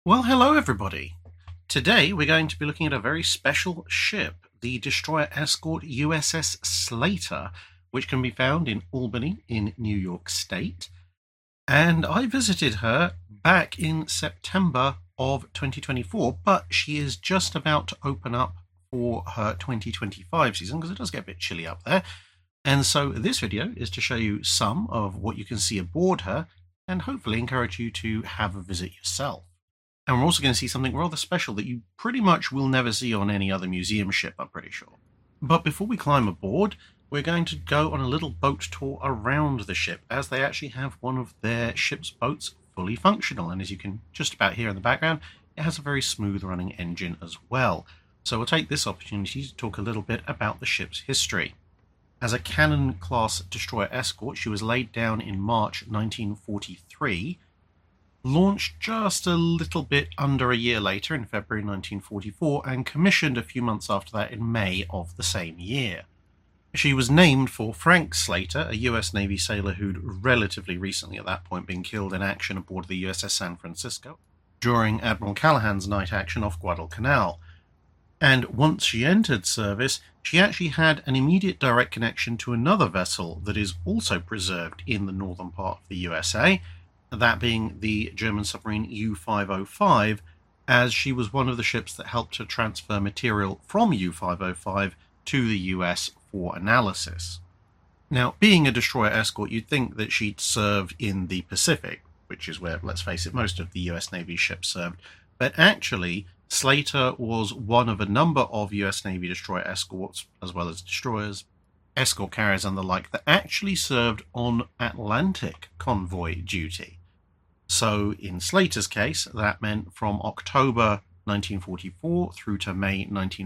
Well, hello everybody. Today we're going to be looking at a very special ship, the destroyer escort USS Slater, which can be found in Albany in New York State. And I visited her back in September of 2024, but she is just about to open up for her 2025 season because it does get a bit chilly up there. And so this video is to show you some of what you can see aboard her and hopefully encourage you to have a visit yourself. And we're also going to see something rather special that you pretty much will never see on any other museum ship, I'm pretty sure. But before we climb aboard, we're going to go on a little boat tour around the ship, as they actually have one of their ship's boats fully functional. And as you can just about hear in the background, it has a very smooth running engine as well. So we'll take this opportunity to talk a little bit about the ship's history. As a Cannon-class destroyer escort, she was laid down in March 1943, launched just a little bit under a year later in February 1944, and commissioned a few months after that in May of the same year. She was named for Frank Slater, a US Navy sailor who'd relatively recently at that point been killed in action aboard the USS San Francisco during Admiral Callahan's night action off Guadalcanal. And once she entered service, she actually had an immediate direct connection to another vessel that is also preserved in the northern part of the USA, that being the German submarine U-505, as she was one of the ships that helped to transfer material from U-505 to the US for analysis. Now, being a destroyer escort, you'd think that she'd served in the Pacific, which is where, let's face it, most of the US Navy ships served, but actually Slater was one of a number of US Navy destroyer escorts, as well as destroyers, escort carriers and the like, that actually served on Atlantic convoy duty. So in Slater's case, that meant from October 1944 through to May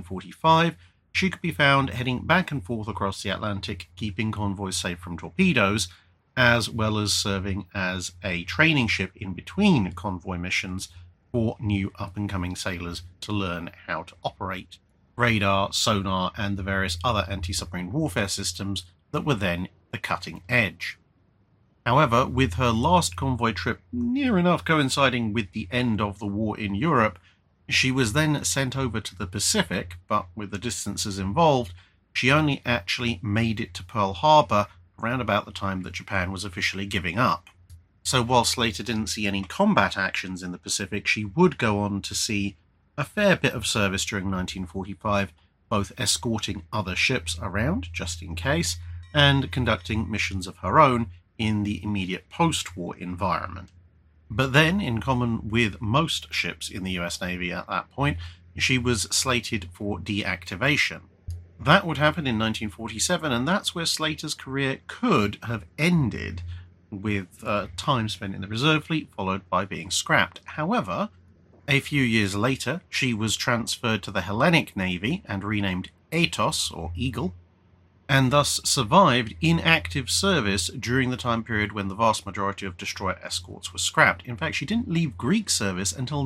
1945, she could be found heading back and forth across the Atlantic, keeping convoys safe from torpedoes, as well as serving as a training ship in between convoy missions for new up-and-coming sailors to learn how to operate radar, sonar, and the various other anti-submarine warfare systems that were then the cutting edge. However, with her last convoy trip near enough coinciding with the end of the war in Europe, she was then sent over to the Pacific, but with the distances involved, she only actually made it to Pearl Harbor around about the time that Japan was officially giving up. So while Slater didn't see any combat actions in the Pacific, she would go on to see a fair bit of service during 1945, both escorting other ships around, just in case, and conducting missions of her own in the immediate post-war environment. But then, in common with most ships in the US Navy at that point, she was slated for deactivation. That would happen in 1947, and that's where Slater's career could have ended, with time spent in the reserve fleet followed by being scrapped. However, a few years later, she was transferred to the Hellenic Navy and renamed Aetos, or Eagle, and thus survived in active service during the time period when the vast majority of destroyer escorts were scrapped. In fact, she didn't leave Greek service until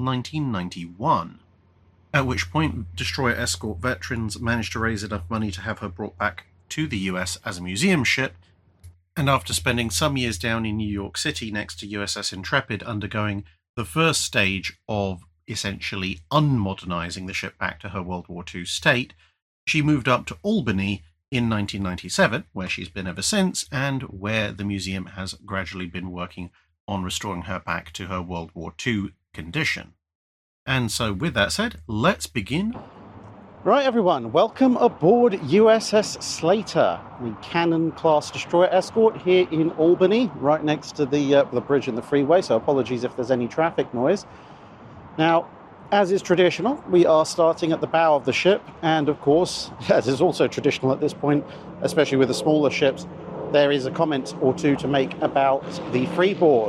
1991, at which point destroyer escort veterans managed to raise enough money to have her brought back to the US as a museum ship, and after spending some years down in New York City next to USS Intrepid undergoing the first stage of essentially unmodernizing the ship back to her World War II state, she moved up to Albany in 1997, where she's been ever since, and where the museum has gradually been working on restoring her back to her World War II condition. And so with that said, let's begin. Right everyone, welcome aboard USS Slater, the Cannon-class destroyer escort here in Albany, right next to the bridge and the freeway, so apologies if there's any traffic noise. Now, as is traditional, we are starting at the bow of the ship, and of course, as is also traditional at this point, especially with the smaller ships, there is a comment or two to make about the freeboard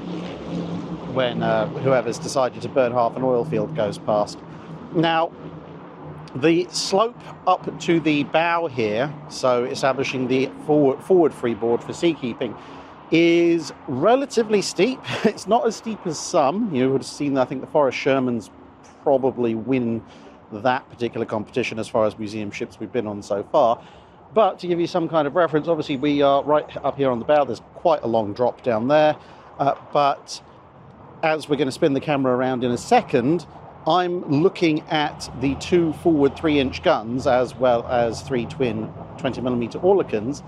when whoever's decided to burn half an oil field goes past. Now, the slope up to the bow here, so establishing the forward freeboard for seakeeping, is relatively steep. It's not as steep as some. You would have seen, I think, the Forrest Shermans probably win that particular competition as far as museum ships we've been on so far. But to give you some kind of reference, obviously we are right up here on the bow. There's quite a long drop down there, but as we're going to spin the camera around in a second, I'm looking at the two forward 3-inch guns as well as three twin 20mm Oerlikons,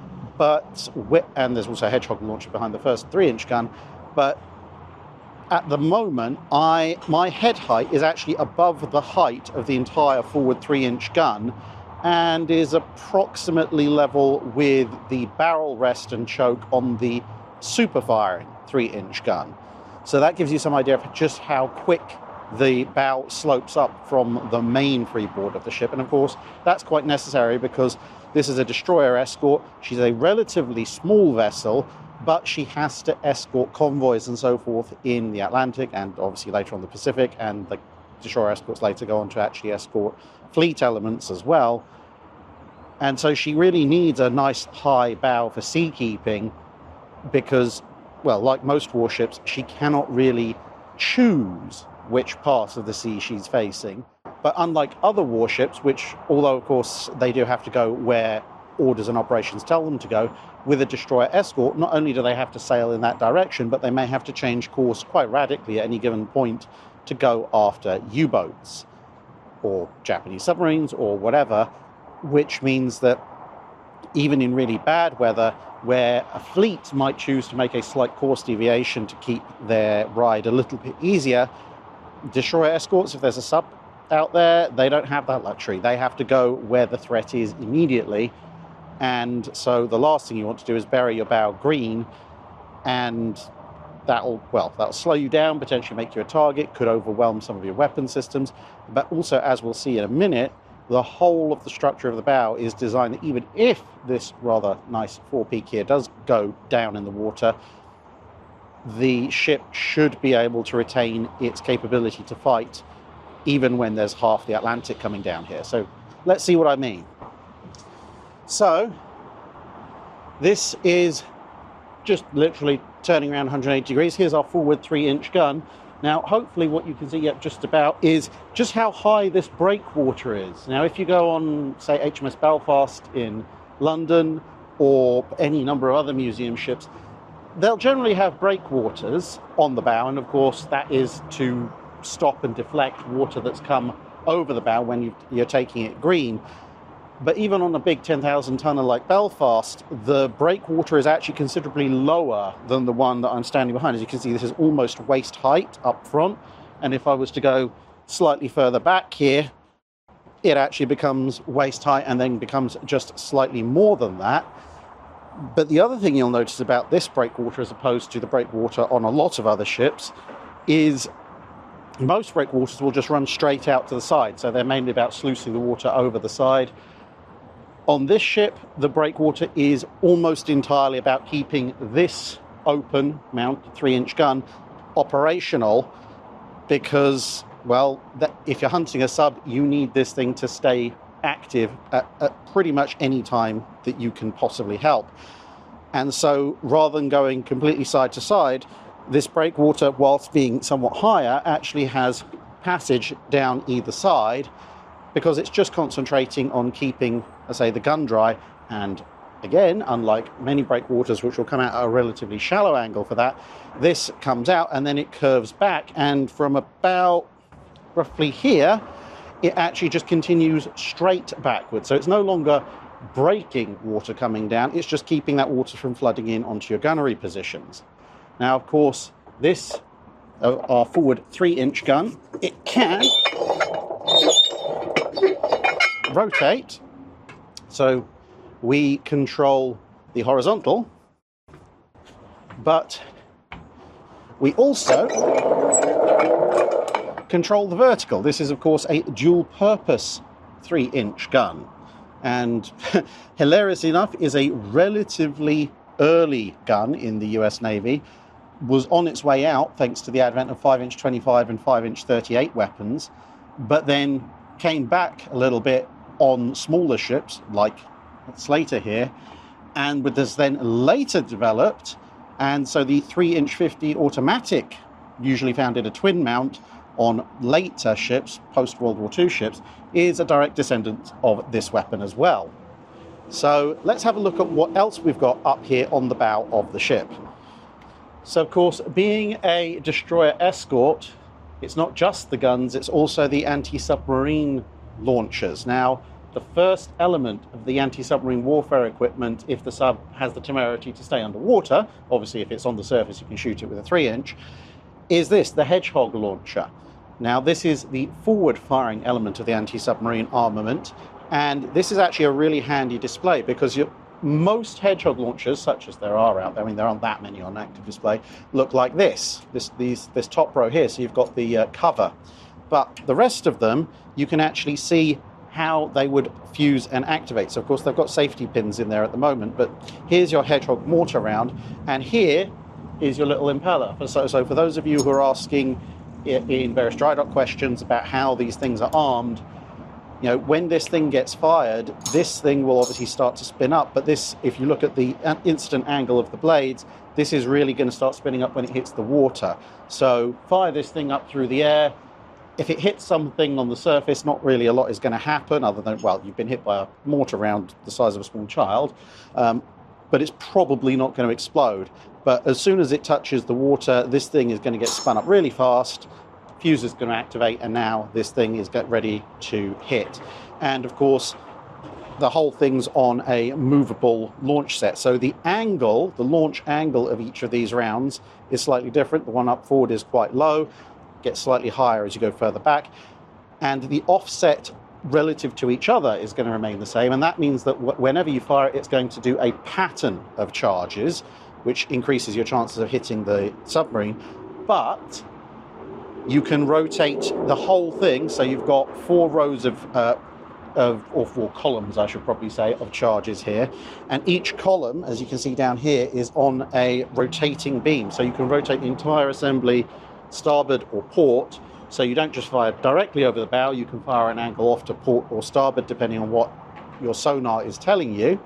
and there's also a Hedgehog launcher behind the first 3-inch gun, but at the moment my head height is actually above the height of the entire forward 3-inch gun and is approximately level with the barrel rest and choke on the super firing 3-inch gun. So that gives you some idea of just how quick the bow slopes up from the main freeboard of the ship. And of course, that's quite necessary because this is a destroyer escort. She's a relatively small vessel, but she has to escort convoys and so forth in the Atlantic and obviously later on the Pacific, and the destroyer escorts later go on to actually escort fleet elements as well. And so she really needs a nice high bow for seakeeping because, well, like most warships, she cannot really choose which part of the sea she's facing. But unlike other warships, which, although of course they do have to go where orders and operations tell them to go, with a destroyer escort, not only do they have to sail in that direction, but they may have to change course quite radically at any given point to go after U-boats or Japanese submarines or whatever, which means that even in really bad weather, where a fleet might choose to make a slight course deviation to keep their ride a little bit easier, destroyer escorts, if there's a sub out there, they don't have that luxury. They have to go where the threat is immediately. And so the last thing you want to do is bury your bow green, and that'll slow you down, potentially make you a target, could overwhelm some of your weapon systems. But also, as we'll see in a minute, the whole of the structure of the bow is designed that even if this rather nice forepeak here does go down in the water, the ship should be able to retain its capability to fight even when there's half the Atlantic coming down here. So let's see what I mean. So this is just literally turning around 180 degrees. Here's our forward 3-inch gun. Now, hopefully what you can see just about is just how high this breakwater is. Now, if you go on, say, HMS Belfast in London or any number of other museum ships, they'll generally have breakwaters on the bow, and of course that is to stop and deflect water that's come over the bow when you're taking it green. But even on a big 10,000 tonner like Belfast, the breakwater is actually considerably lower than the one that I'm standing behind. As you can see, this is almost waist height up front. And if I was to go slightly further back here, it actually becomes waist height and then becomes just slightly more than that. But the other thing you'll notice about this breakwater as opposed to the breakwater on a lot of other ships is most breakwaters will just run straight out to the side. So they're mainly about sluicing the water over the side. On this ship, the breakwater is almost entirely about keeping this open mount 3-inch gun operational because, well, if you're hunting a sub, you need this thing to stay active at pretty much any time that you can possibly help. And so rather than going completely side to side, this breakwater, whilst being somewhat higher, actually has passage down either side because it's just concentrating on keeping, let's say, the gun dry. And again, unlike many breakwaters, which will come out at a relatively shallow angle for that, this comes out and then it curves back. And from about roughly here, it actually just continues straight backwards. So it's no longer breaking water coming down. It's just keeping that water from flooding in onto your gunnery positions. Now, of course, this, our forward 3-inch gun, it can rotate. So we control the horizontal, but we also control the vertical. This is, of course, a dual-purpose 3-inch gun. And hilariously enough, is a relatively early gun in the US Navy, was on its way out thanks to the advent of 5-inch 25 and 5-inch 38 weapons, but then came back a little bit on smaller ships like Slater here, and was then later developed. And so the 3-inch 50 automatic, usually found in a twin mount on later ships, post-World War II ships, is a direct descendant of this weapon as well. So let's have a look at what else we've got up here on the bow of the ship. So, of course, being a destroyer escort, it's not just the guns, it's also the anti-submarine launchers. Now, the first element of the anti-submarine warfare equipment, if the sub has the temerity to stay underwater, obviously if it's on the surface you can shoot it with a 3-inch, is this, the Hedgehog launcher. Now, this is the forward-firing element of the anti-submarine armament, and this is actually a really handy display because most Hedgehog launchers, such as there are out there, I mean there aren't that many on active display, look like this top row here. So you've got the cover, but the rest of them you can actually see how they would fuse and activate. So of course they've got safety pins in there at the moment, but here's your Hedgehog mortar round, and here is your little impeller. So for those of you who are asking in various dry dock questions about how these things are armed, you know, when this thing gets fired, this thing will obviously start to spin up, but this, if you look at the instant angle of the blades, this is really going to start spinning up when it hits the water. So fire this thing up through the air. If it hits something on the surface, not really a lot is going to happen other than, well, you've been hit by a mortar round the size of a small child, but it's probably not going to explode. But as soon as it touches the water, this thing is going to get spun up really fast, fuse is going to activate, and now this thing is get ready to hit. And of course, the whole thing's on a movable launch set. So the angle, the launch angle of each of these rounds is slightly different. The one up forward is quite low, gets slightly higher as you go further back, and the offset relative to each other is going to remain the same, and that means that whenever you fire it, it's going to do a pattern of charges, which increases your chances of hitting the submarine. But you can rotate the whole thing, so you've got 4 rows or 4 columns, I should probably say, of charges here, and each column, as you can see down here, is on a rotating beam, so you can rotate the entire assembly starboard or port, so you don't just fire directly over the bow, you can fire an angle off to port or starboard depending on what your sonar is telling you,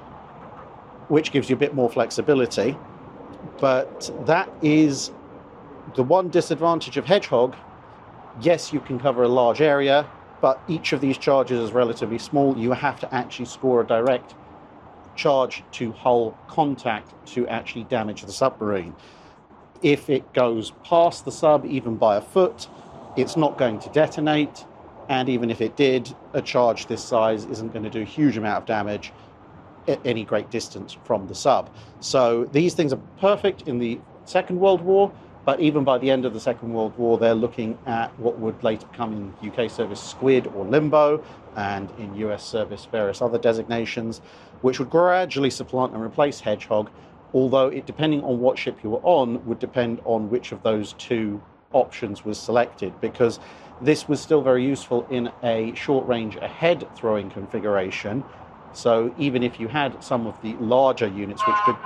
which gives you a bit more flexibility. But that is the one disadvantage of Hedgehog. Yes, you can cover a large area, but each of these charges is relatively small. You have to actually score a direct charge to hull contact to actually damage the submarine. If it goes past the sub, even by a foot, it's not going to detonate, and even if it did, a charge this size isn't going to do a huge amount of damage at any great distance from the sub. So these things are perfect in the Second World War, but even by the end of the Second World War, they're looking at what would later become in UK service Squid or Limbo, and in US service various other designations, which would gradually supplant and replace Hedgehog, although it, depending on what ship you were on, would depend on which of those 2 options was selected, because this was still very useful in a short-range ahead throwing configuration. So even if you had some of the larger units which could...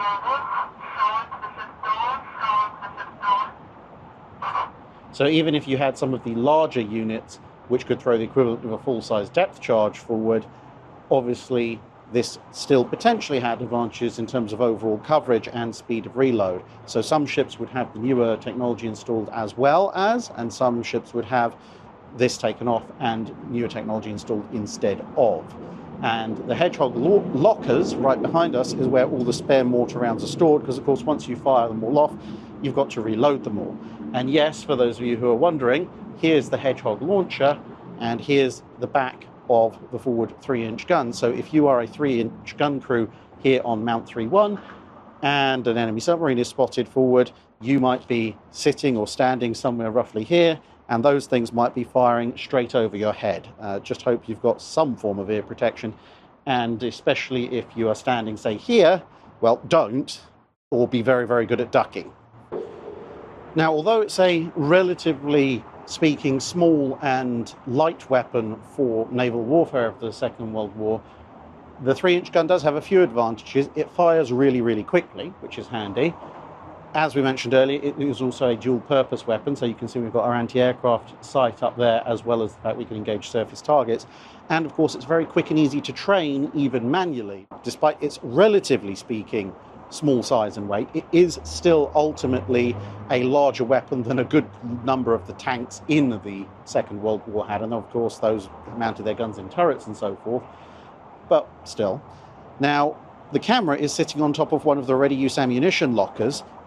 So even if you had some of the larger units which could throw the equivalent of a full-size depth charge forward, obviously this still potentially had advantages in terms of overall coverage and speed of reload. So some ships would have the newer technology installed as well as, and some ships would have this taken off and newer technology installed instead of. And the Hedgehog lockers right behind us is where all the spare mortar rounds are stored, because of course once you fire them all off, you've got to reload them all. And yes, for those of you who are wondering, here's the Hedgehog launcher, and here's the back of the forward 3-inch gun. So if you are a 3-inch gun crew here on Mount 3-1 and an enemy submarine is spotted forward, you might be sitting or standing somewhere roughly here, and those things might be firing straight over your head. Just hope you've got some form of ear protection, and especially if you are standing, say, here, well, don't, or be very, very good at ducking. Now, although it's a relatively speaking small and light weapon for naval warfare of the Second World War, the 3-inch gun does have a few advantages. It fires really, really quickly, which is handy. As we mentioned earlier, it is also a dual-purpose weapon, so you can see we've got our anti-aircraft sight up there, as well as the fact we can engage surface targets. And of course, it's very quick and easy to train, even manually. Despite its, relatively speaking, small size and weight, it is still ultimately a larger weapon than a good number of the tanks in the Second World War had, and of course those mounted their guns in turrets and so forth, but still. Now, the camera is sitting on top of one of the ready-use ammunition lockers,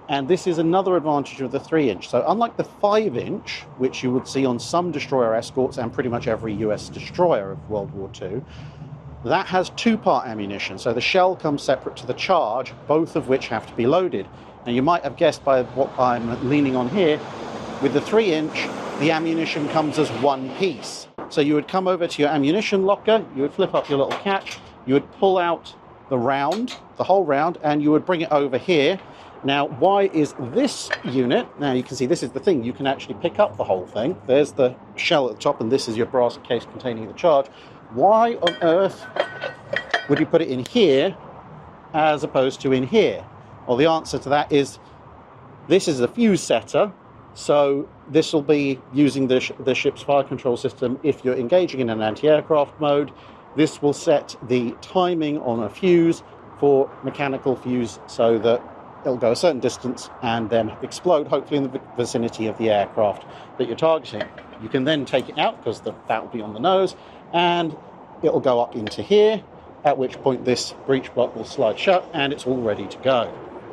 And this is another advantage of the 3-inch. So unlike the 5-inch, which you would see on some destroyer escorts and pretty much every US destroyer of World War II, that has 2-part ammunition. So the shell comes separate to the charge, both of which have to be loaded. Now you might have guessed by what I'm leaning on here, with the 3-inch, the ammunition comes as one piece. So you would come over to your ammunition locker, you would flip up your little catch, you would pull out the round, the whole round, and you would bring it over here. Now, why is this unit, now you can see this is the thing, you can actually pick up the whole thing. There's the shell at the top, and this is your brass case containing the charge. Why on earth would you put it in here as opposed to in here? Well, the answer to that is this is a fuse setter, so this will be using the ship's fire control system if you're engaging in an anti-aircraft mode. This will set the timing on a fuse for mechanical fuse so that it'll go a certain distance and then explode, hopefully in the vicinity of the aircraft that you're targeting. You can then take it out because that will be on the nose, and it'll go up into here, at which point this breech block will slide shut and it's all ready to go.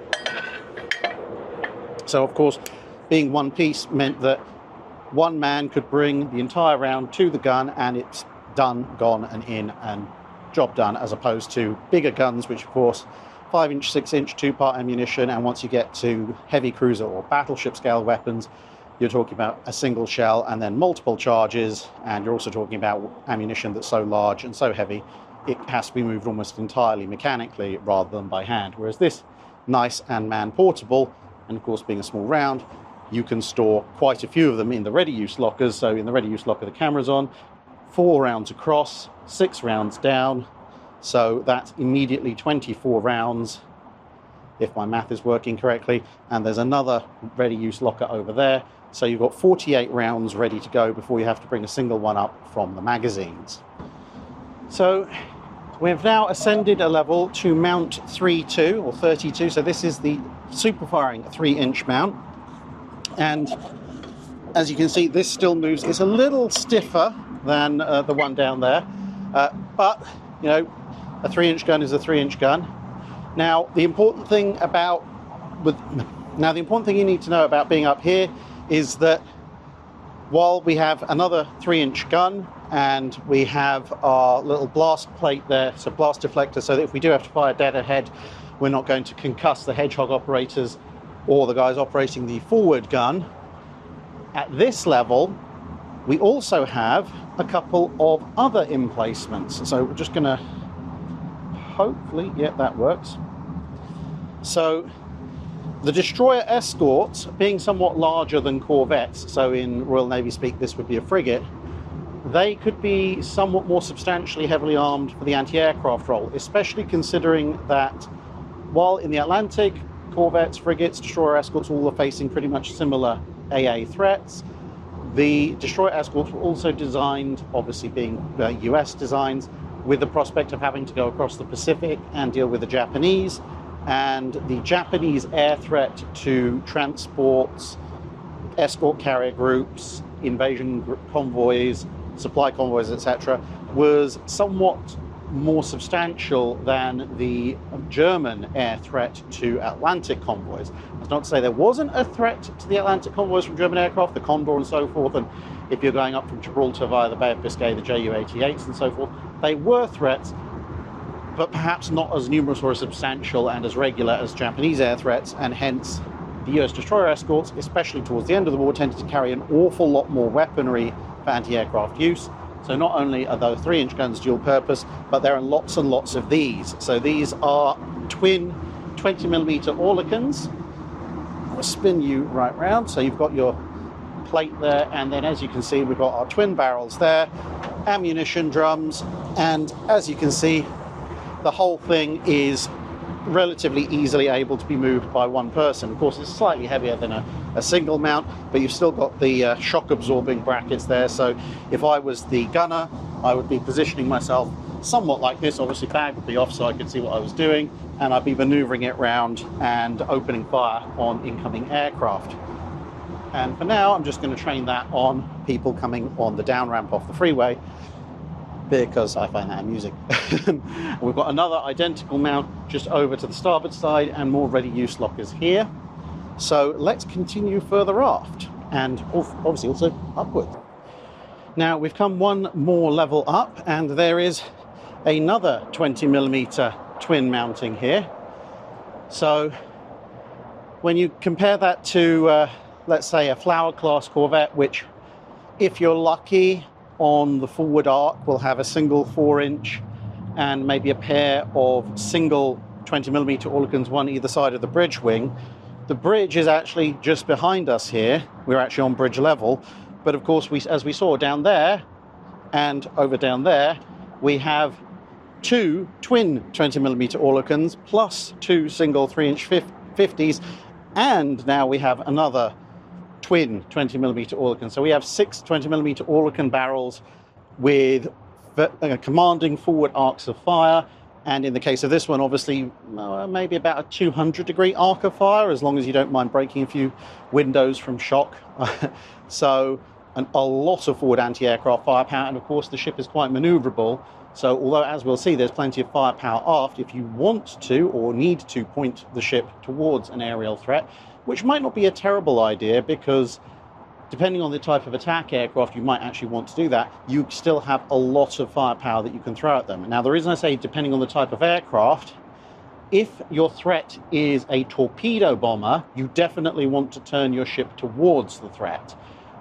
So of course, being one piece meant that one man could bring the entire round to the gun and it's done, gone and in and job done, as opposed to bigger guns, which of course 5-inch, 6-inch, 2-part ammunition, and once you get to heavy cruiser or battleship scale weapons, you're talking about a single shell and then multiple charges, and you're also talking about ammunition that's so large and so heavy it has to be moved almost entirely mechanically rather than by hand. Whereas this, nice and man-portable, and of course being a small round, you can store quite a few of them in the ready-use lockers. So in the ready-use locker the camera's on, 4 rounds across, 6 rounds down, so that's immediately 24 rounds, if my math is working correctly, and there's another ready-use locker over there, so you've got 48 rounds ready to go before you have to bring a single one up from the magazines. So we've now ascended a level to mount 32 or 32, so this is the super firing 3-inch mount, and as you can see this still moves. It's a little stiffer than the one down there, but you know, a 3-inch gun is a 3-inch gun. Now the important thing you need to know about being up here is that while we have another 3-inch gun and we have our little blast plate there, so blast deflector, so that if we do have to fire dead ahead, we're not going to concuss the Hedgehog operators or the guys operating the forward gun. At this level, we also have a couple of other emplacements. So we're just going to hopefully, yeah, that works. So the destroyer escorts, being somewhat larger than corvettes, so in Royal Navy speak this would be a frigate, they could be somewhat more substantially heavily armed for the anti-aircraft role, especially considering that while in the Atlantic, corvettes, frigates, destroyer escorts all are facing pretty much similar AA threats, the destroyer escorts were also designed, obviously being US designs, with the prospect of having to go across the Pacific and deal with the Japanese, and the Japanese air threat to transports, escort carrier groups, invasion convoys, supply convoys, etc., was somewhat more substantial than the German air threat to Atlantic convoys. That's not to say there wasn't a threat to the Atlantic convoys from German aircraft, the Condor and so forth, and if you're going up from Gibraltar via the Bay of Biscay, the Ju-88s and so forth, they were threats, but perhaps not as numerous or as substantial and as regular as Japanese air threats, and hence the US destroyer escorts, especially towards the end of the war, tended to carry an awful lot more weaponry for anti-aircraft use. So not only are those 3-inch guns dual purpose, but there are lots and lots of these. So these are twin 20mm Oerlikons. I'll spin you right round. So you've got your plate there, and then as you can see, we've got our twin barrels there, ammunition drums, and as you can see, the whole thing is relatively easily able to be moved by one person. Of course, it's slightly heavier than a single mount, but you've still got the shock absorbing brackets there. So if I was the gunner, I would be positioning myself somewhat like this. Obviously bag would be off so I could see what I was doing, and I'd be maneuvering it round and opening fire on incoming aircraft. And for now, I'm just going to train that on people coming on the down ramp off the freeway, because I find that amusing. We've got another identical mount just over to the starboard side and more ready use lockers here. So let's continue further aft and obviously also upwards. Now we've come one more level up and there is another 20mm twin mounting here. So when you compare that to, let's say, a Flower class Corvette, which if you're lucky on the forward arc will have a single 4-inch and maybe a pair of single 20mm Oerlikons, one either side of the bridge wing. The bridge is actually just behind us here. We're actually on bridge level. But of course, as we saw down there and over down there, we have two twin 20mm Oerlikons plus two single 3-inch 50s. And now we have another twin 20mm Oerlikon. So we have 6 20mm Oerlikon barrels with commanding forward arcs of fire. And in the case of this one, obviously, maybe about a 200-degree arc of fire, as long as you don't mind breaking a few windows from shock. So a lot of forward anti-aircraft firepower. And of course, the ship is quite maneuverable. So although, as we'll see, there's plenty of firepower aft, if you want to or need to point the ship towards an aerial threat, which might not be a terrible idea because depending on the type of attack aircraft, you might actually want to do that. You still have a lot of firepower that you can throw at them. Now, the reason I say depending on the type of aircraft, if your threat is a torpedo bomber, you definitely want to turn your ship towards the threat,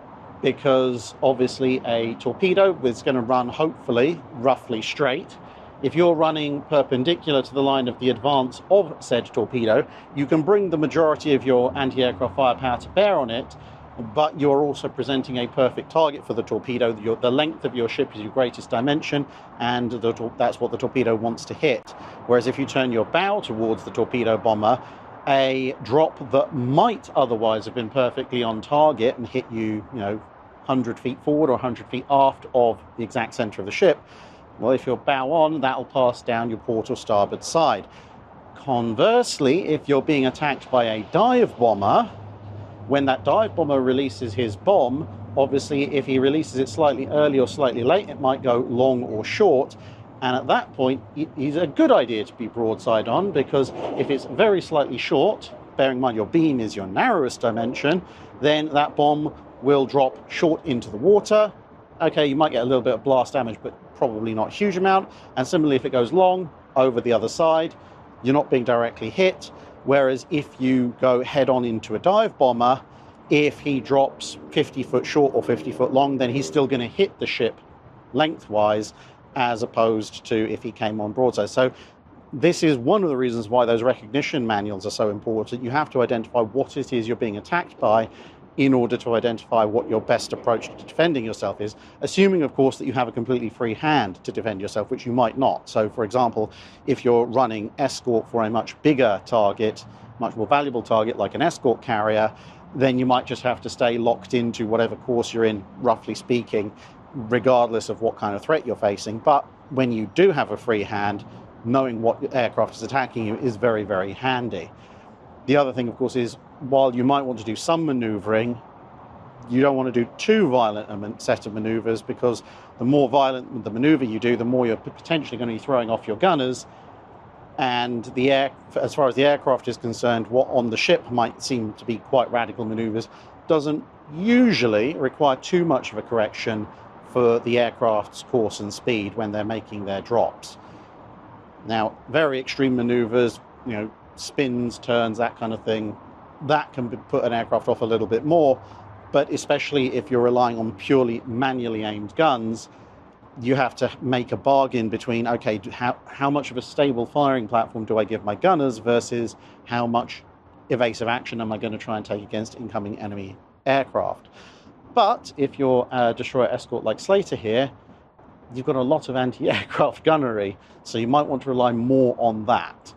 because obviously a torpedo is going to run, hopefully, roughly straight. If you're running perpendicular to the line of the advance of said torpedo, you can bring the majority of your anti-aircraft firepower to bear on it, but you're also presenting a perfect target for the torpedo. The length of your ship is your greatest dimension, and that's what the torpedo wants to hit. Whereas if you turn your bow towards the torpedo bomber, a drop that might otherwise have been perfectly on target and hit you, 100 feet forward or 100 feet aft of the exact center of the ship, well, if you're bow on, that'll pass down your port or starboard side. Conversely, if you're being attacked by a dive bomber, when that dive bomber releases his bomb, obviously if he releases it slightly early or slightly late, it might go long or short. And at that point, it's a good idea to be broadside on, because if it's very slightly short, bearing in mind your beam is your narrowest dimension, then that bomb will drop short into the water. Okay, you might get a little bit of blast damage, but probably not a huge amount. And similarly, if it goes long over the other side, you're not being directly hit. Whereas if you go head on into a dive bomber, if he drops 50 foot short or 50 foot long, then he's still going to hit the ship lengthwise, as opposed to if he came on broadside. So this is one of the reasons why those recognition manuals are so important. You have to identify what it is you're being attacked by in order to identify what your best approach to defending yourself is, assuming, of course, that you have a completely free hand to defend yourself, which you might not. So, for example, if you're running escort for a much bigger target, much more valuable target like an escort carrier, then you might just have to stay locked into whatever course you're in, roughly speaking, regardless of what kind of threat you're facing. But when you do have a free hand, knowing what aircraft is attacking you is very, very handy. The other thing, of course, is while you might want to do some maneuvering, you don't want to do too violent a set of maneuvers, because the more violent the maneuver you do, the more you're potentially going to be throwing off your gunners. And as far as the aircraft is concerned, what on the ship might seem to be quite radical maneuvers doesn't usually require too much of a correction for the aircraft's course and speed when they're making their drops. Now, very extreme maneuvers, spins, turns, that kind of thing, that can put an aircraft off a little bit more. But especially if you're relying on purely manually aimed guns, you have to make a bargain between, okay, how much of a stable firing platform do I give my gunners versus how much evasive action am I going to try and take against incoming enemy aircraft. But if you're a destroyer escort like Slater here, you've got a lot of anti-aircraft gunnery, so you might want to rely more on that.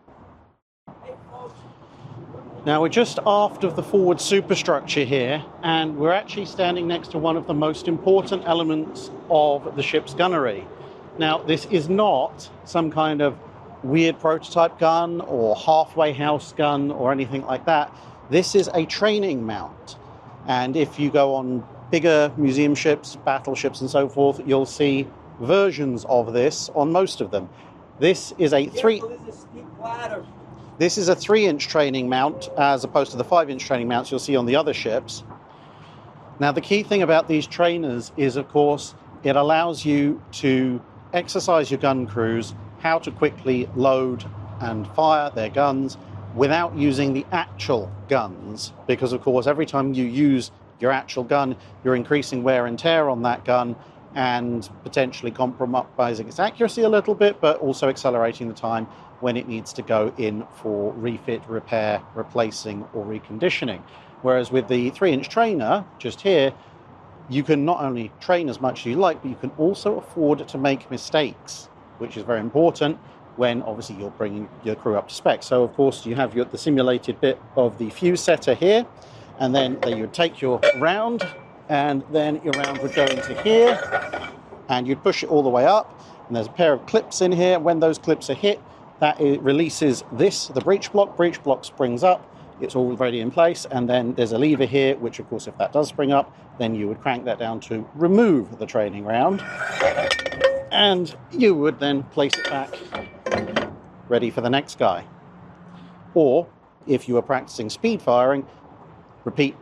Now we're just aft of the forward superstructure here, and we're actually standing next to one of the most important elements of the ship's gunnery. Now this is not some kind of weird prototype gun or halfway house gun or anything like that. This is a training mount, and if you go on bigger museum ships, battleships and so forth, you'll see versions of this on most of them. This is a This is a 3-inch training mount as opposed to the 5-inch training mounts you'll see on the other ships. Now, the key thing about these trainers is, of course, it allows you to exercise your gun crews how to quickly load and fire their guns without using the actual guns, because, of course, every time you use your actual gun, you're increasing wear and tear on that gun and potentially compromising its accuracy a little bit, but also accelerating the time when it needs to go in for refit, repair, replacing, or reconditioning. Whereas with the 3-inch trainer, just here, you can not only train as much as you like, but you can also afford to make mistakes, which is very important when obviously you're bringing your crew up to spec. So of course you have the simulated bit of the fuse setter here, and then you would take your round, and then your round would go into here, and you'd push it all the way up, and there's a pair of clips in here. When those clips are hit, it releases the breech block springs up, it's already in place, and then there's a lever here, which of course if that does spring up, then you would crank that down to remove the training round, and you would then place it back ready for the next guy. Or if you were practicing speed firing, repeat.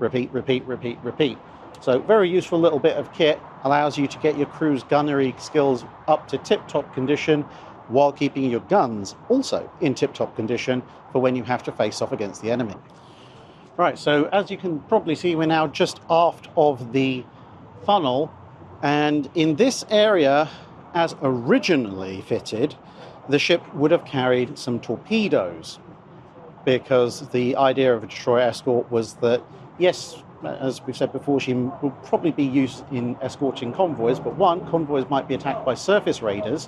So very useful little bit of kit, allows you to get your crew's gunnery skills up to tip-top condition while keeping your guns also in tip-top condition for when you have to face off against the enemy. Right, so as you can probably see, we're now just aft of the funnel, and in this area, as originally fitted, the ship would have carried some torpedoes, because the idea of a destroyer escort was that, yes, as we've said before, she will probably be used in escorting convoys, but one, convoys might be attacked by surface raiders.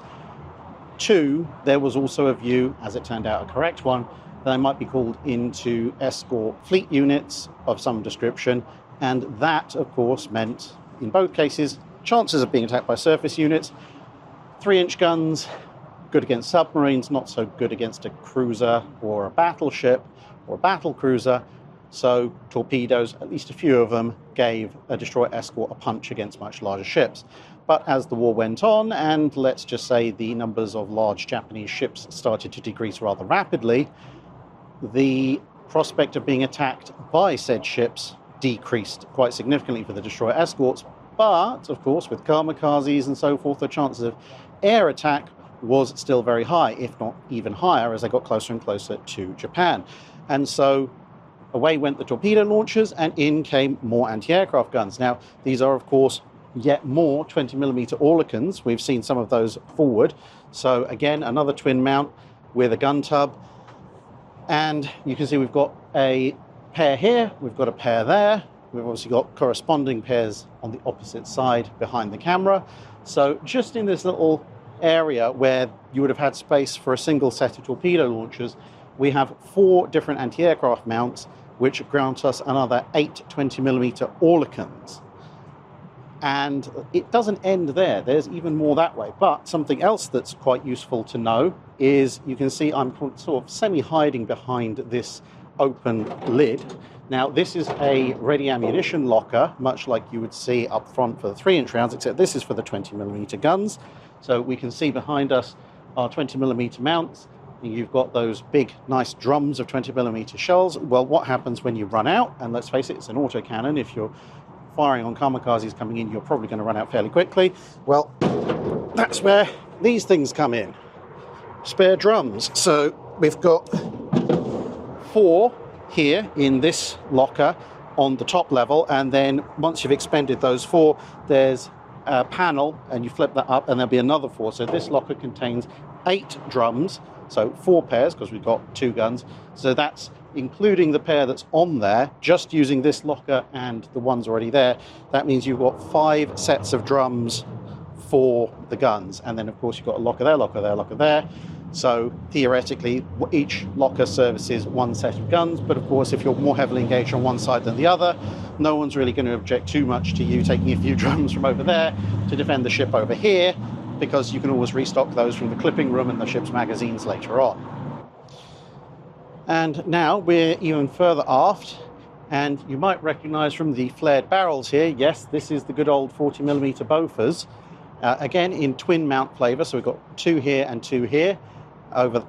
Two, there was also a view, as it turned out a correct one, that they might be called in to escort fleet units of some description, and that, of course, meant, in both cases, chances of being attacked by surface units. 3-inch guns, good against submarines, not so good against a cruiser or a battleship or a battle cruiser. So torpedoes, at least a few of them, gave a destroyer escort a punch against much larger ships. But as the war went on, and let's just say the numbers of large Japanese ships started to decrease rather rapidly, the prospect of being attacked by said ships decreased quite significantly for the destroyer escorts. But, of course, with kamikazes and so forth, the chances of air attack was still very high, if not even higher, as they got closer and closer to Japan. And so away went the torpedo launchers, and in came more anti-aircraft guns. Now, these are, of course, yet more 20mm Oerlikons. We've seen some of those forward. So, again, another twin mount with a gun tub. And you can see we've got a pair here, we've got a pair there. We've obviously got corresponding pairs on the opposite side behind the camera. So just in this little area where you would have had space for a single set of torpedo launchers, we have 4 different anti-aircraft mounts, which grant us another 8 20mm Oerlikons. And it doesn't end there. There's even more that way. But something else that's quite useful to know is you can see I'm sort of semi-hiding behind this open lid. Now, this is a ready ammunition locker, much like you would see up front for the 3-inch rounds, except this is for the 20mm guns. So we can see behind us our 20mm mounts. You've got those big, nice drums of 20mm shells. Well, what happens when you run out? And let's face it, it's an autocannon. If you're firing on kamikazes coming in, you're probably going to run out fairly quickly. Well, that's where these things come in. Spare drums. So we've got 4 here in this locker on the top level, and then once you've expended those 4, there's a panel, and you flip that up and there'll be another 4. So this locker contains 8 drums, so 4 pairs because we've got 2 guns. So that's including the pair that's on there, just using this locker and the ones already there. That means you've got 5 sets of drums for the guns, and then of course you've got a locker there, locker there, locker there. So theoretically, each locker services 1 set of guns, but of course, if you're more heavily engaged on one side than the other, no one's really going to object too much to you taking a few drums from over there to defend the ship over here, because you can always restock those from the clipping room and the ship's magazines later on. And now we're even further aft, and you might recognize from the flared barrels here, yes, this is the good old 40mm Bofors, again in twin mount flavor, so we've got 2 here and 2 here.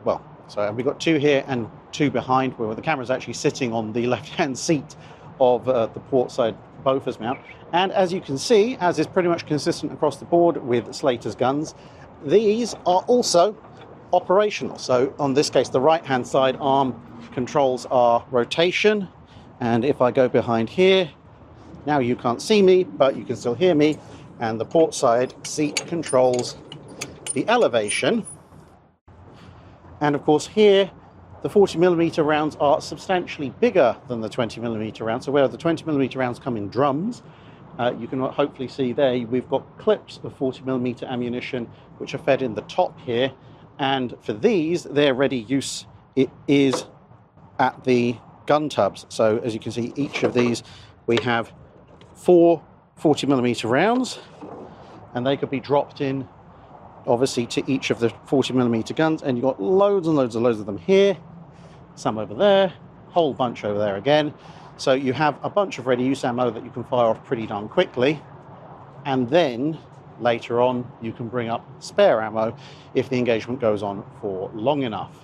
So we've got two here and two behind, where the camera's actually sitting on the left-hand seat of the port side Bofors mount. And as you can see, as is pretty much consistent across the board with Slater's guns, these are also operational. So on this case, the right-hand side arm controls our rotation. And if I go behind here, now you can't see me, but you can still hear me. And the port side seat controls the elevation. And of course here, the 40mm rounds are substantially bigger than the 20mm rounds. So where the 20mm rounds come in drums, you can hopefully see there, we've got clips of 40mm ammunition which are fed in the top here. And for these, their ready use, it is at the gun tubs. So as you can see, each of these, we have 4 40mm rounds, and they could be dropped in, obviously, to each of the 40mm guns. And you've got loads and loads of them here, some over there, whole bunch over there again. So you have a bunch of ready use ammo that you can fire off pretty darn quickly. And then later on, you can bring up spare ammo if the engagement goes on for long enough.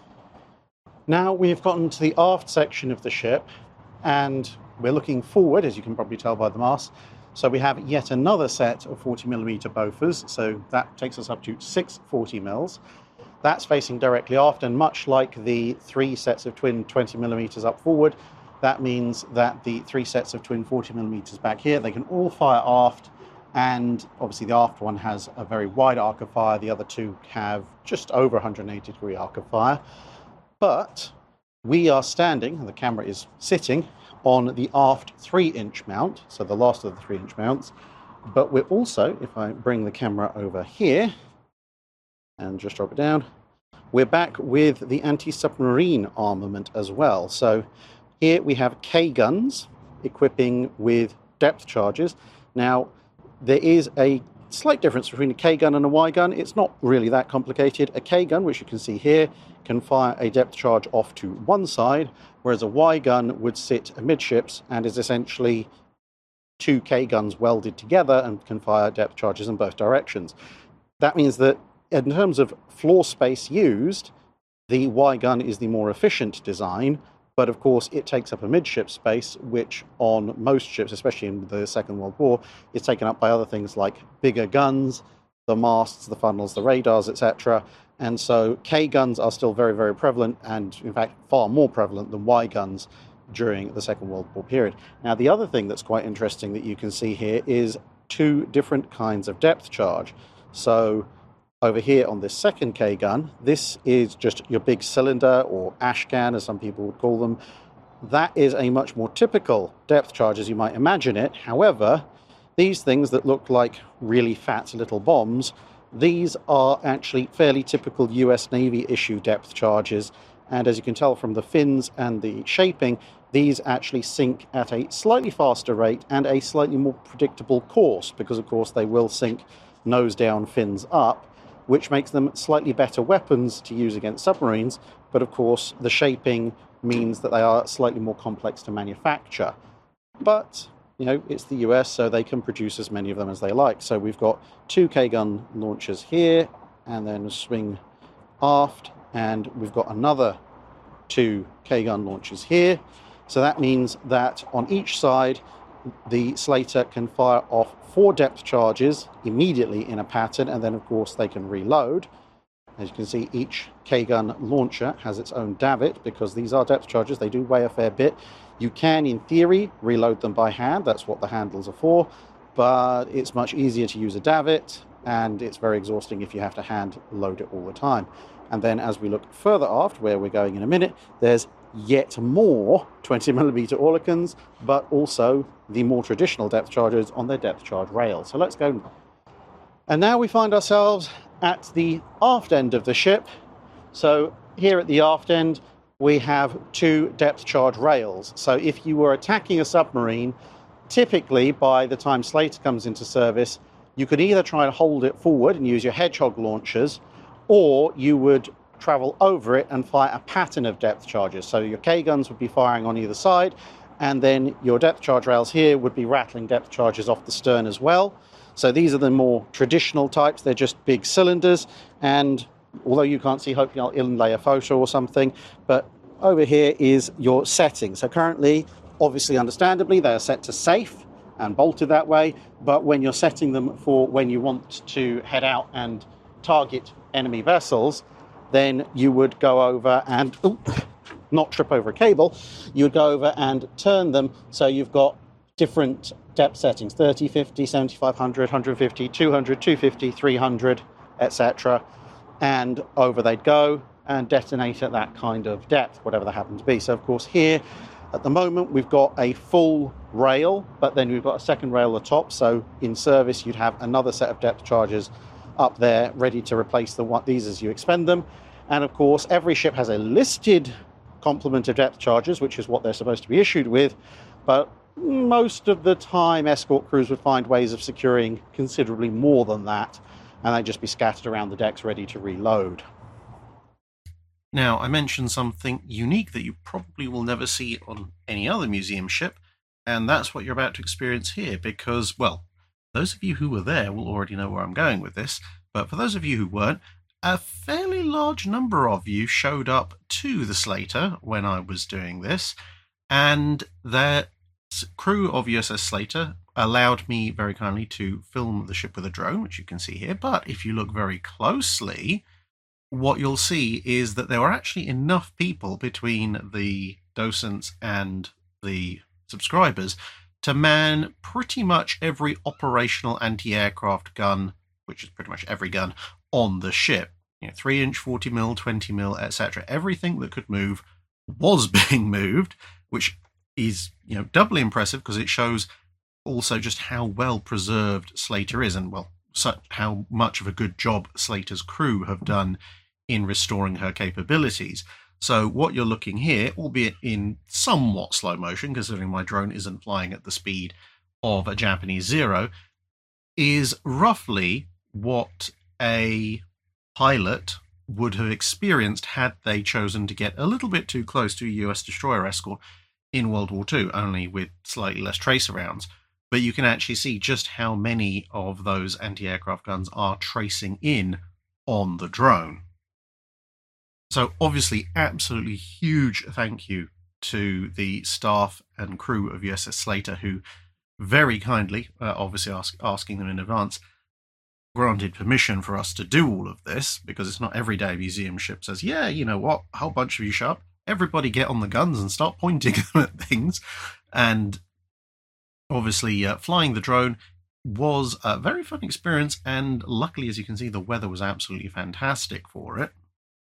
Now we've gotten to the aft section of the ship, and we're looking forward, as you can probably tell by the mast. So we have yet another set of 40mm Bofors, so that takes us up to 6 40mm. That's facing directly aft, and much like the 3 sets of twin 20mm up forward, that means that the 3 sets of twin 40mm back here, they can all fire aft, and obviously the aft one has a very wide arc of fire, the other two have just over 180 degree arc of fire. But we are standing, and the camera is sitting, on the aft 3-inch mount, so the last of the 3-inch mounts. But we're also, if I bring the camera over here and just drop it down, we're back with the anti-submarine armament as well. So here we have K guns equipping with depth charges. Now, there is a slight difference between a K gun and a Y gun. It's not really that complicated. A K gun, which you can see here, can fire a depth charge off to one side, whereas a Y gun would sit amidships and is essentially 2 K guns welded together and can fire depth charges in both directions. That means that in terms of floor space used, the Y gun is the more efficient design, but of course it takes up a midship space, which on most ships, especially in the Second World War, is taken up by other things like bigger guns, the masts, the funnels, the radars, etc. And so K guns are still very, very prevalent, and in fact far more prevalent than Y guns during the Second World War period. Now, the other thing that's quite interesting that you can see here is 2 different kinds of depth charge. So over here on this second K gun, this is just your big cylinder, or ashcan as some people would call them. That is a much more typical depth charge as you might imagine it. However, these things that look like really fat little bombs, these are actually fairly typical US Navy issue depth charges. And as you can tell from the fins and the shaping, these actually sink at a slightly faster rate and a slightly more predictable course, because of course they will sink nose down, fins up, which makes them slightly better weapons to use against submarines. But of course the shaping means that they are slightly more complex to manufacture. But you know, it's the US, so they can produce as many of them as they like. So we've got 2 K-gun launchers here, and then swing aft, and we've got another 2 K-gun launchers here. So that means that on each side, the Slater can fire off 4 depth charges immediately in a pattern, and then of course they can reload. As you can see, each K-gun launcher has its own davit, because these are depth charges, they do weigh a fair bit. You can, in theory, reload them by hand, that's what the handles are for, but it's much easier to use a davit, and it's very exhausting if you have to hand load it all the time. And then as we look further aft, where we're going in a minute, there's yet more 20mm Oerlikons, but also the more traditional depth charges on their depth charge rail. So let's go. And now we find ourselves at the aft end of the ship. So here at the aft end, we have 2 depth charge rails. So if you were attacking a submarine, typically by the time Slater comes into service, you could either try and hold it forward and use your Hedgehog launchers, or you would travel over it and fire a pattern of depth charges. So your K-guns would be firing on either side, and then your depth charge rails here would be rattling depth charges off the stern as well. So these are the more traditional types. They're just big cylinders, and although you can't see, hopefully I'll inlay a photo or something, but over here is your settings. So currently, obviously, understandably, they are set to safe and bolted that way, but when you're setting them for when you want to head out and target enemy vessels, then you would go over and not trip over a cable, you would go over and turn them so you've got different depth settings: 30, 50, 7500, 150, 200, 250, 300, etc. And over they'd go and detonate at that kind of depth, whatever that happens to be. So of course here at the moment we've got a full rail, but then we've got a second rail at the top, so in service you'd have another set of depth charges up there ready to replace these as you expend them. And of course every ship has a listed complement of depth charges, which is what they're supposed to be issued with, but most of the time escort crews would find ways of securing considerably more than that, and they'd just be scattered around the decks ready to reload. Now, I mentioned something unique that you probably will never see on any other museum ship, and that's what you're about to experience here, because, well, those of you who were there will already know where I'm going with this, but for those of you who weren't, a fairly large number of you showed up to the Slater when I was doing this, and the crew of USS Slater allowed me very kindly to film the ship with a drone, which you can see here. But if you look very closely, what you'll see is that there were actually enough people between the docents and the subscribers to man pretty much every operational anti-aircraft gun, which is pretty much every gun on the ship. 3-inch, 40mm, 20mm, etc. Everything that could move was being moved, which is doubly impressive because it shows also just how well preserved Slater is, and how much of a good job Slater's crew have done in restoring her capabilities. So what you're looking here, albeit in somewhat slow motion, considering my drone isn't flying at the speed of a Japanese Zero, is roughly what a pilot would have experienced had they chosen to get a little bit too close to a US destroyer escort in World War II, only with slightly less tracer rounds. But you can actually see just how many of those anti-aircraft guns are tracing in on the drone. So obviously, absolutely huge thank you to the staff and crew of USS Slater, who very kindly, obviously asking them in advance, granted permission for us to do all of this, because it's not every day a museum ship says, yeah, you know what, a whole bunch of you show up, everybody get on the guns and start pointing them at things. And obviously flying the drone was a very fun experience, and luckily, as you can see, the weather was absolutely fantastic for it.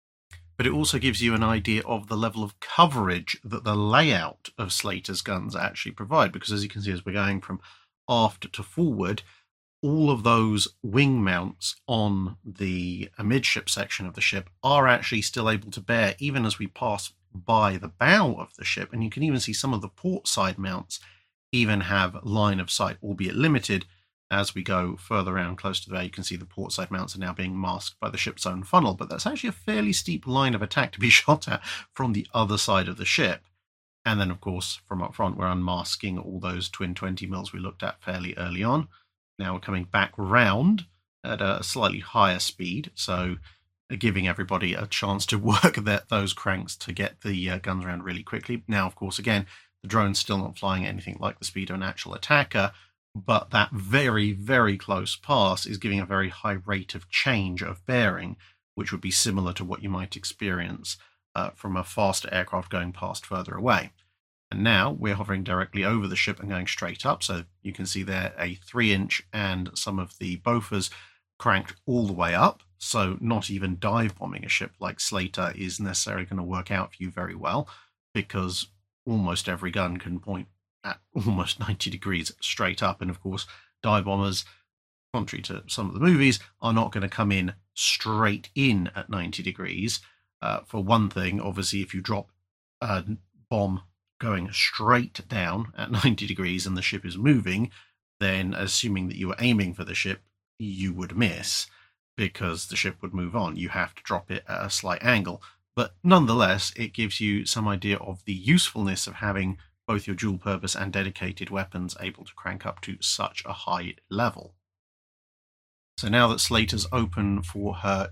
But it also gives you an idea of the level of coverage that the layout of Slater's guns actually provide, because as you can see, as we're going from aft to forward, all of those wing mounts on the amidship section of the ship are actually still able to bear, even as we pass by the bow of the ship. And you can even see some of the port side mounts even have line of sight, albeit limited. As we go further around close to the bow, you can see the port side mounts are now being masked by the ship's own funnel, but that's actually a fairly steep line of attack to be shot at from the other side of the ship. And then, of course, from up front, we're unmasking all those twin 20mm we looked at fairly early on. Now we're coming back round at a slightly higher speed, so giving everybody a chance to work those cranks to get the guns around really quickly. Now, of course, again, the drone's still not flying anything like the speed of an actual attacker, but that very, very close pass is giving a very high rate of change of bearing, which would be similar to what you might experience from a faster aircraft going past further away. And now we're hovering directly over the ship and going straight up, so you can see there a 3-inch and some of the Bofors cranked all the way up, so not even dive bombing a ship like Slater is necessarily going to work out for you very well, because almost every gun can point at almost 90 degrees straight up. And of course, dive bombers, contrary to some of the movies, are not going to come in straight in at 90 degrees. For one thing, obviously, if you drop a bomb going straight down at 90 degrees and the ship is moving, then assuming that you were aiming for the ship, you would miss because the ship would move on. You have to drop it at a slight angle. But nonetheless, it gives you some idea of the usefulness of having both your dual purpose and dedicated weapons able to crank up to such a high level. So now that Slater's open for her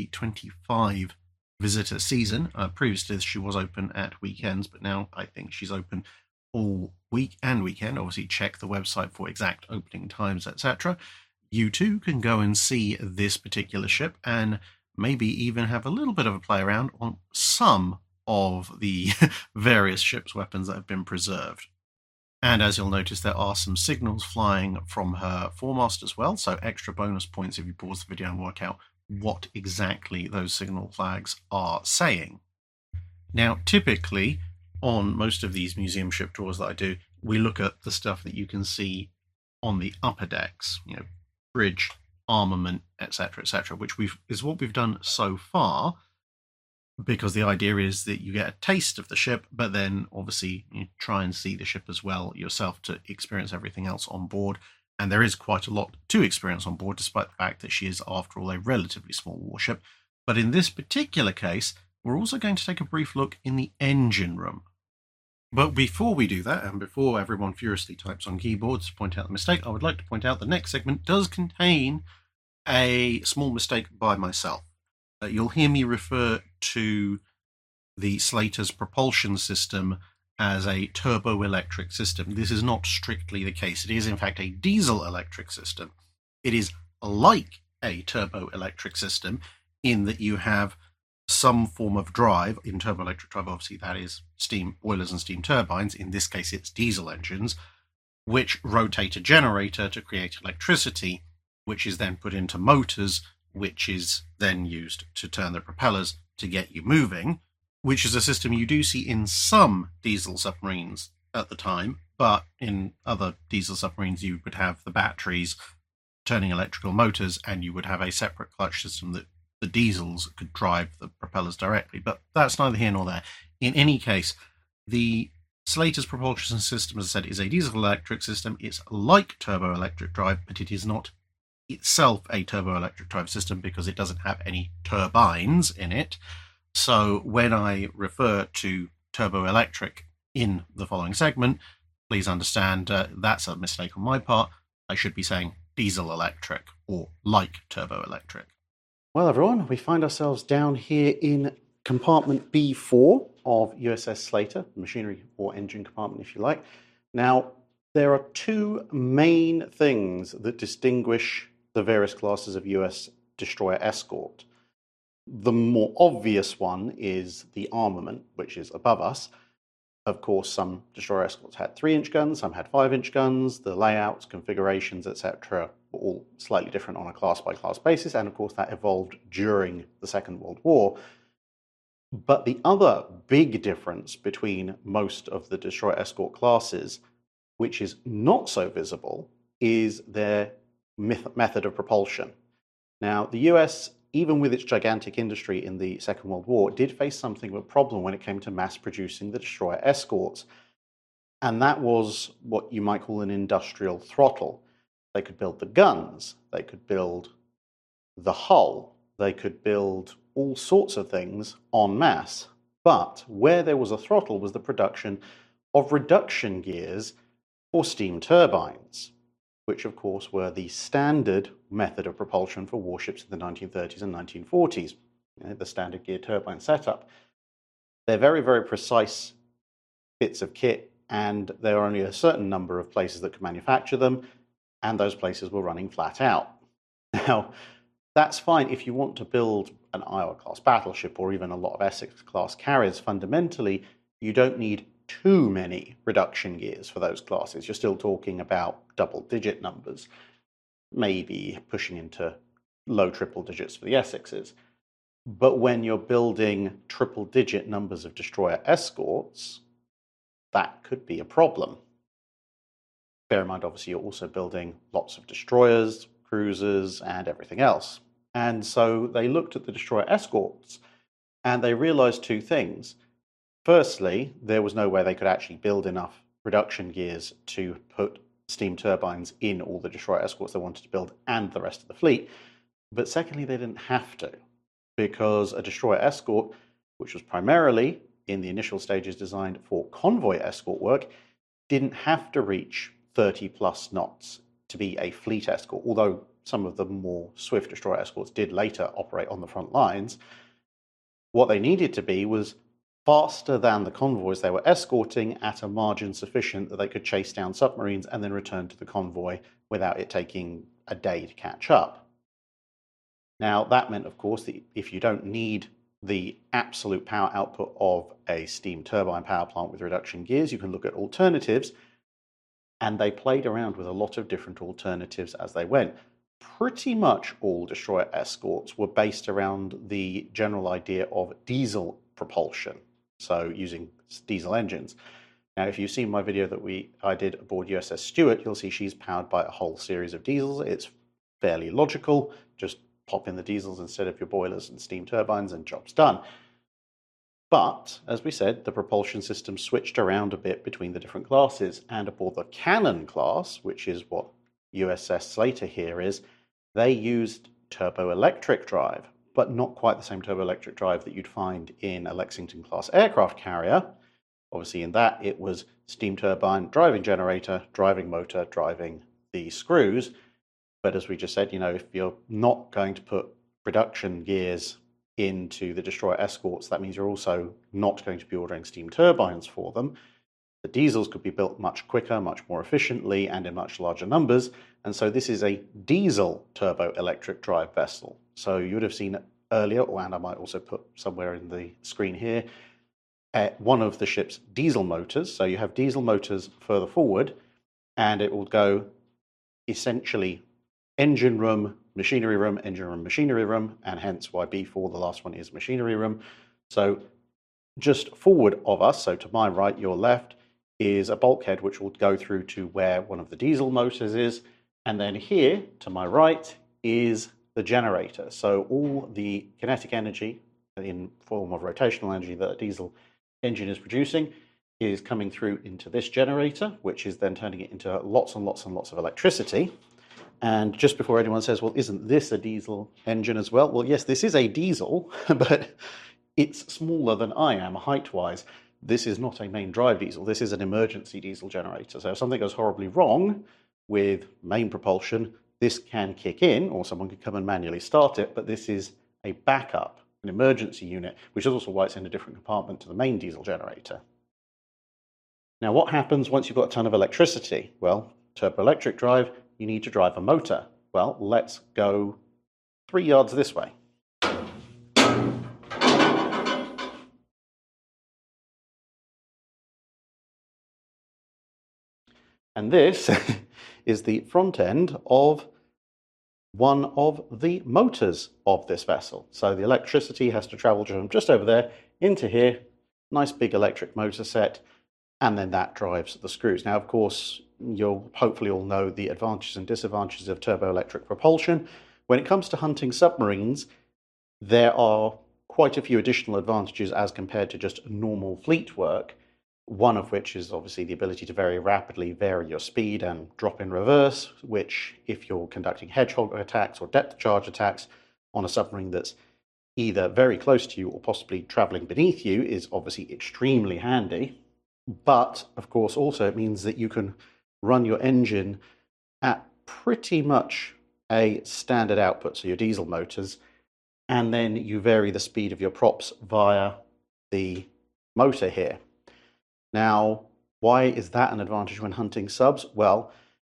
2025 visitor season, previous to this she was open at weekends, but now I think she's open all week and weekend. Obviously check the website for exact opening times, etc. You too can go and see this particular ship and maybe even have a little bit of a play around on some of the various ship's weapons that have been preserved. And as you'll notice, there are some signals flying from her foremast as well, so extra bonus points if you pause the video and work out what exactly those signal flags are saying. Now, typically, on most of these museum ship tours that I do, we look at the stuff that you can see on the upper decks, bridge, armament, etc., which is what we've done so far, because the idea is that you get a taste of the ship, but then obviously you try and see the ship as well yourself to experience everything else on board. And there is quite a lot to experience on board, despite the fact that she is, after all, a relatively small warship. But in this particular case, we're also going to take a brief look in the engine room. But before we do that, and before everyone furiously types on keyboards to point out the mistake, I would like to point out the next segment does contain a small mistake by myself. You'll hear me refer to the Slater's propulsion system as a turbo-electric system. This is not strictly the case. It is, in fact, a diesel-electric system. It is like a turbo-electric system in that you have some form of drive. In turbo-electric drive, obviously, that is steam boilers and steam turbines. In this case, it's diesel engines, which rotate a generator to create electricity, which is then put into motors, which is then used to turn the propellers to get you moving, which is a system you do see in some diesel submarines at the time, but in other diesel submarines you would have the batteries turning electrical motors, and you would have a separate clutch system that the diesels could drive the propellers directly. But that's neither here nor there. In any case, the Slater's propulsion system, as I said, is a diesel-electric system. It's like turbo-electric drive, but it is not itself a turbo-electric drive system because it doesn't have any turbines in it. So when I refer to turbo-electric in the following segment, please understand that's a mistake on my part. I should be saying diesel-electric or like turbo-electric. Well, everyone, we find ourselves down here in compartment B4 of USS Slater, machinery or engine compartment, if you like. Now, there are two main things that distinguish the various classes of US destroyer escort. The more obvious one is the armament, which is above us. Of course, some destroyer escorts had 3-inch guns, some had 5-inch guns. The layouts, configurations, etc. were all slightly different on a class-by-class basis, and of course that evolved during the Second World War. But the other big difference between most of the destroyer escort classes, which is not so visible, is their method of propulsion. Now, the US, even with its gigantic industry in the Second World War, did face something of a problem when it came to mass producing the destroyer escorts. And that was what you might call an industrial throttle. They could build the guns, they could build the hull, they could build all sorts of things en masse. But where there was a throttle was the production of reduction gears for steam turbines, which of course were the standard method of propulsion for warships in the 1930s and 1940s, the standard gear turbine setup. They're very, very precise bits of kit, and there are only a certain number of places that could manufacture them, and those places were running flat out. Now, that's fine if you want to build an Iowa-class battleship or even a lot of Essex-class carriers. Fundamentally, you don't need too many reduction gears for those classes. You're still talking about double-digit numbers, maybe pushing into low triple digits for the Essexes. But when you're building triple-digit numbers of destroyer escorts, that could be a problem. Bear in mind, obviously, you're also building lots of destroyers, cruisers, and everything else. And so they looked at the destroyer escorts, and they realized two things. Firstly, there was no way they could actually build enough reduction gears to put steam turbines in all the destroyer escorts they wanted to build and the rest of the fleet. But secondly, they didn't have to, because a destroyer escort, which was primarily in the initial stages designed for convoy escort work, didn't have to reach 30 plus knots to be a fleet escort, although some of the more swift destroyer escorts did later operate on the front lines, what they needed to be was faster than the convoys they were escorting at a margin sufficient that they could chase down submarines and then return to the convoy without it taking a day to catch up. Now, that meant, of course, that if you don't need the absolute power output of a steam turbine power plant with reduction gears, you can look at alternatives, and they played around with a lot of different alternatives as they went. Pretty much all destroyer escorts were based around the general idea of diesel propulsion, so using diesel engines. Now, if you've seen my video that I did aboard USS Stuart, you'll see she's powered by a whole series of diesels. It's fairly logical. Just pop in the diesels instead of your boilers and steam turbines and job's done. But, as we said, the propulsion system switched around a bit between the different classes, and aboard the Cannon class, which is what USS Slater here is, they used turboelectric drive, but not quite the same turboelectric drive that you'd find in a Lexington-class aircraft carrier. Obviously, in that, it was steam turbine, driving generator, driving motor, driving the screws. But as we just said, if you're not going to put reduction gears into the destroyer escorts, that means you're also not going to be ordering steam turbines for them. The diesels could be built much quicker, much more efficiently, and in much larger numbers. And so this is a diesel turboelectric drive vessel. So you would have seen earlier, and I might also put somewhere in the screen here, one of the ship's diesel motors. So you have diesel motors further forward, and it will go essentially engine room, machinery room, engine room, machinery room, and hence why B4, the last one, is machinery room. So just forward of us, so to my right, your left, is a bulkhead which will go through to where one of the diesel motors is. And then here, to my right, is the generator. So all the kinetic energy in form of rotational energy that a diesel engine is producing is coming through into this generator, which is then turning it into lots and lots and lots of electricity. And just before anyone says, well, isn't this a diesel engine as well? Well, yes, this is a diesel, but it's smaller than I am height-wise. This is not a main drive diesel. This is an emergency diesel generator. So if something goes horribly wrong with main propulsion, this can kick in, or someone can come and manually start it, but this is a backup, an emergency unit, which is also why it's in a different compartment to the main diesel generator. Now, what happens once you've got a ton of electricity? Well, turboelectric drive, you need to drive a motor. Well, let's go 3 yards this way. And this is the front end of one of the motors of this vessel. So the electricity has to travel from just over there into here, nice big electric motor set, and then that drives the screws. Now, of course, you'll hopefully all know the advantages and disadvantages of turboelectric propulsion. When it comes to hunting submarines, there are quite a few additional advantages as compared to just normal fleet work, one of which is obviously the ability to very rapidly vary your speed and drop in reverse, which if you're conducting hedgehog attacks or depth charge attacks on a submarine that's either very close to you or possibly traveling beneath you is obviously extremely handy. But, of course, also it means that you can run your engine at pretty much a standard output, so your diesel motors, and then you vary the speed of your props via the motor here. Now, why is that an advantage when hunting subs? Well,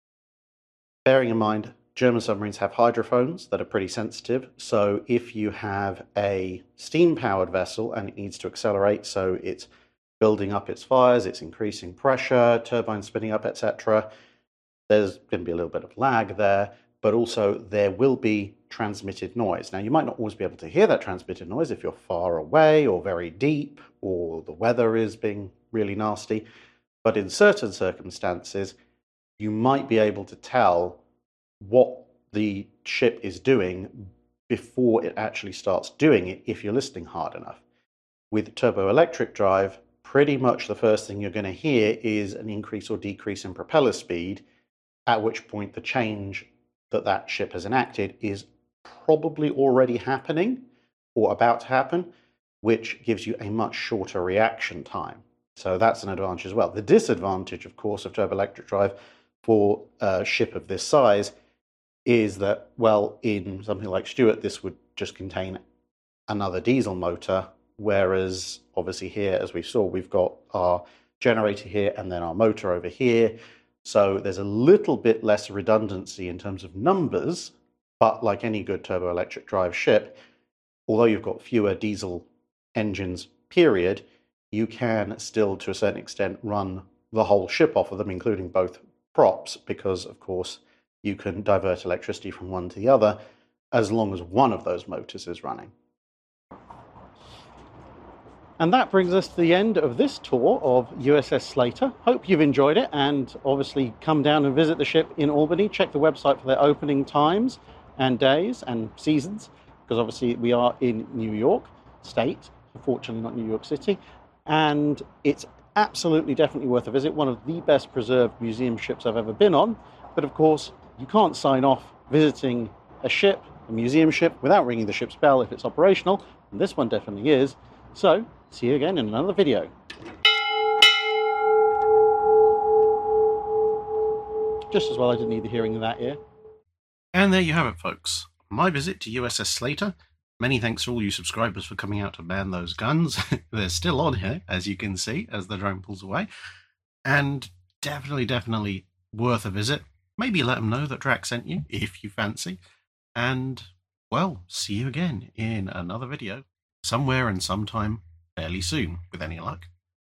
bearing in mind, German submarines have hydrophones that are pretty sensitive, so if you have a steam-powered vessel and it needs to accelerate, so it's building up its fires, it's increasing pressure, turbines spinning up, etc., there's going to be a little bit of lag there, but also there will be transmitted noise. Now, you might not always be able to hear that transmitted noise if you're far away or very deep or the weather is being really nasty, but in certain circumstances, you might be able to tell what the ship is doing before it actually starts doing it if you're listening hard enough. With turboelectric drive, pretty much the first thing you're going to hear is an increase or decrease in propeller speed, at which point the change that ship has enacted is probably already happening or about to happen, which gives you a much shorter reaction time. So that's an advantage as well. The disadvantage, of course, of turboelectric drive for a ship of this size is that, well, in something like Stuart, this would just contain another diesel motor, whereas obviously here, as we saw, we've got our generator here and then our motor over here. So there's a little bit less redundancy in terms of numbers, but like any good turboelectric drive ship, although you've got fewer diesel engines, period, you can still, to a certain extent, run the whole ship off of them, including both props, because, of course, you can divert electricity from one to the other as long as one of those motors is running. And that brings us to the end of this tour of USS Slater. Hope you've enjoyed it, and obviously come down and visit the ship in Albany. Check the website for their opening times and days and seasons, because obviously we are in New York State, unfortunately not New York City, and it's absolutely definitely worth a visit. One of the best preserved museum ships I've ever been on. But of course, you can't sign off visiting a ship, a museum ship, without ringing the ship's bell if it's operational, and this one definitely is. So, see you again in another video. Just as well I didn't need the hearing of that ear. And there you have it, folks. My visit to USS Slater. Many thanks to all you subscribers for coming out to man those guns. They're still on here, as you can see, as the drone pulls away. And definitely worth a visit. Maybe let them know that Drax sent you, if you fancy. And, well, see you again in another video, somewhere and sometime fairly soon, with any luck.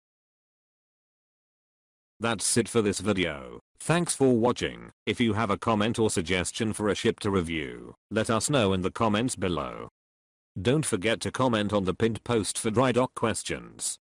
That's it for this video. Thanks for watching. If you have a comment or suggestion for a ship to review, let us know in the comments below. Don't forget to comment on the pinned post for dry dock questions.